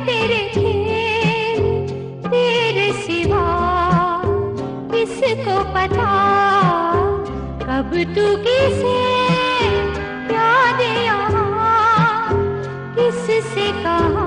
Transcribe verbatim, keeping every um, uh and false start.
तेरे खेल, तेरे सिवा किसको पता कब तू किसे याद यहाँ किससे कहा।